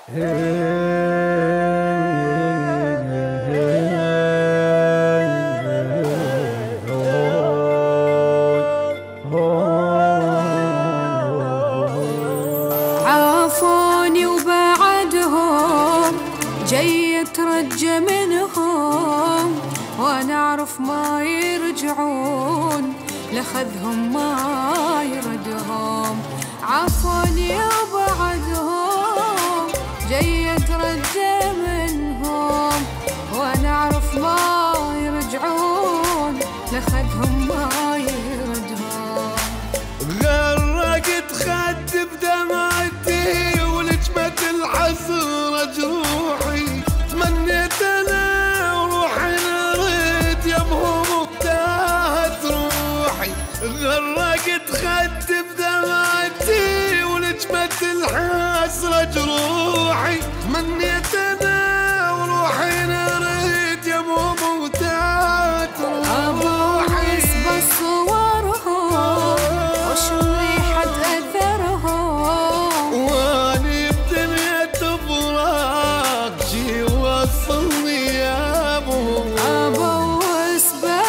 عافوني وبعدهم جاي يترجى منهم، وانا اعرف ما يرجعون لخذهم ما يردهم. عافوني وبعدهم جاي يترجى منهم، وانا اعرف ما يرجعون لخذهم ما يردهم. غرقت خد بدمعتي ولجمة الحسرة جروحي، تمنيت انا وروحي نريد يمهم وابتاهت روحي. غرقت خد بدمعتي ولجمة الحسرة جروحي، تمنيت انا وروحي نريد يمهم وابتاهت روحي. بصورهم وشم ريحة أثرهم، واني بدنيا تفراق شي وصلني يا ابو. أبوس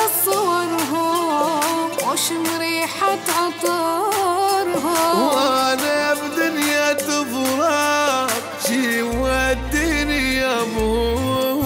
بصورهم وشم ريحة عطرهم، وانا بدنيا تفراق شي وديني يا ابو.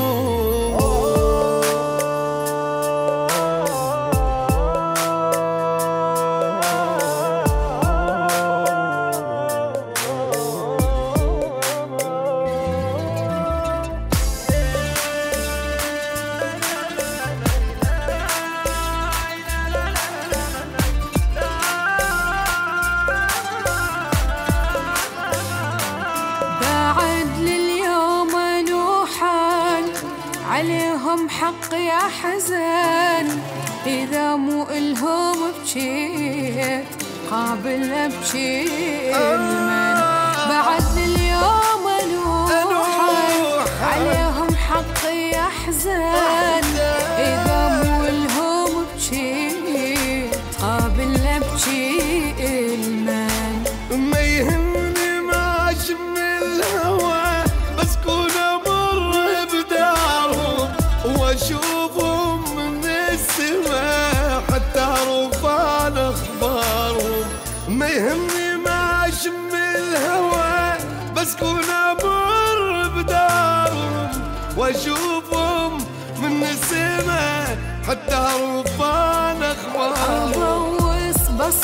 عليهم حق يا حزن، إذا مو إلهم بجيت قابل أبكي المن. بعد اليوم أنوحن عليهم حق يا حزن، إذا مو إلهم بجيت قابل أبكي المن. ما يهمني ما أشم الهوى، بس كون أمر بدارهم وأشوفهم من السماء حتى أعرف عن أخبارهم. ما يهمني ما أشم الهوى، بس كون أمر بدارهم وأشوفهم من السماء حتى أعرف عن أخبارهم. أبوس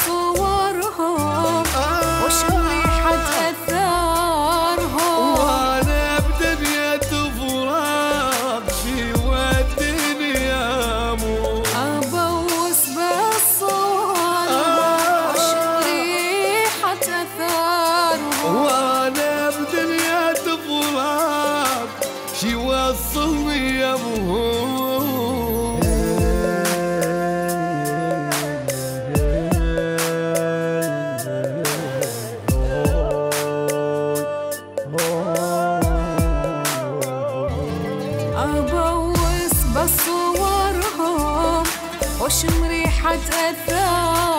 بصورهم وشم ريحة أثارهم، وانا بدنيا تفراق شي وديني يا مو. أبوس بصورهم وشم ريحة أثارهم، وانا بدنيا تفراق شي وصلني يا مو. أبوس بصورهم وشم ريحة أثارهم.